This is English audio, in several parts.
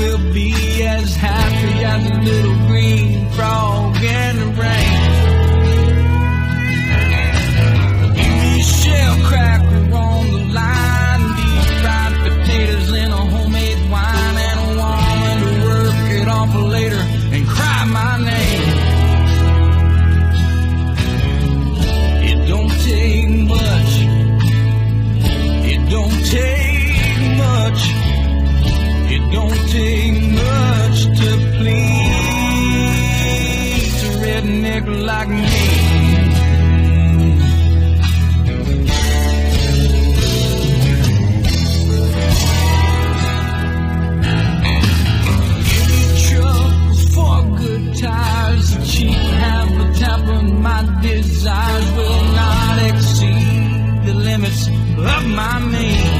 will be as happy as a little green frog in the rain. Give me a shell cracker on the line, deep fried potatoes in a homemade wine, and a woman to work it off later and cry my name. It don't take much. It don't take much. It don't take much to please a redneck like me. Give me trouble for good tires. The cheap have the temper. My desires will not exceed the limits of my means.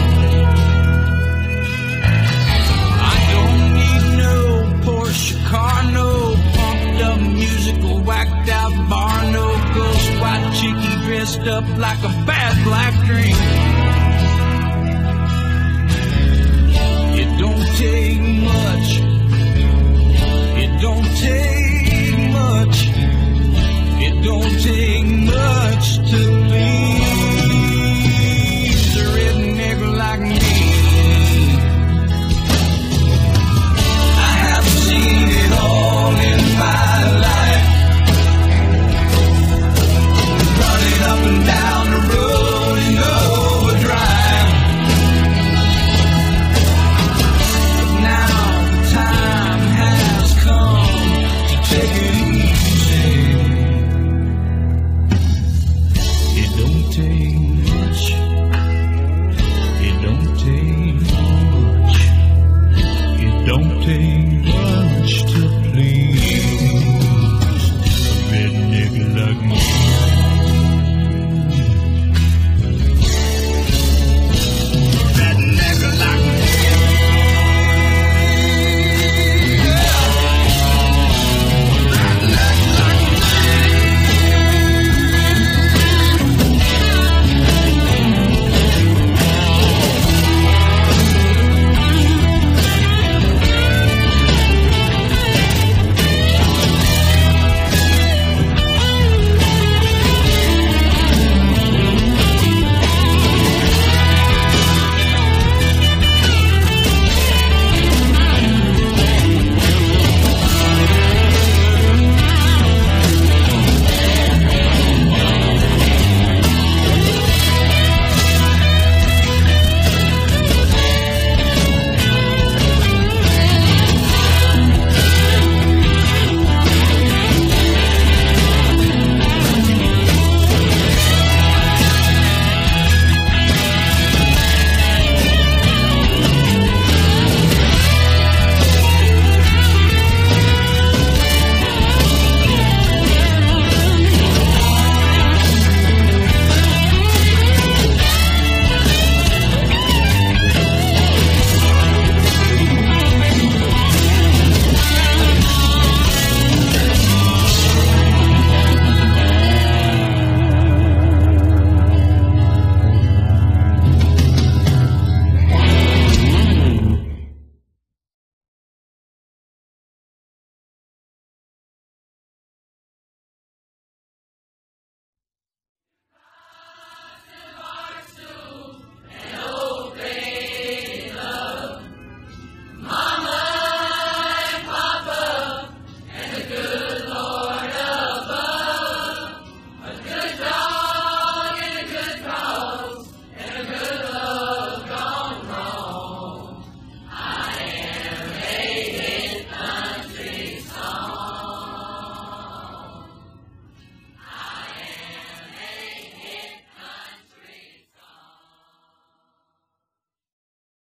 Porsche car, no pumped up music or whacked out bar, no ghost white chickie dressed up like a bad black dream.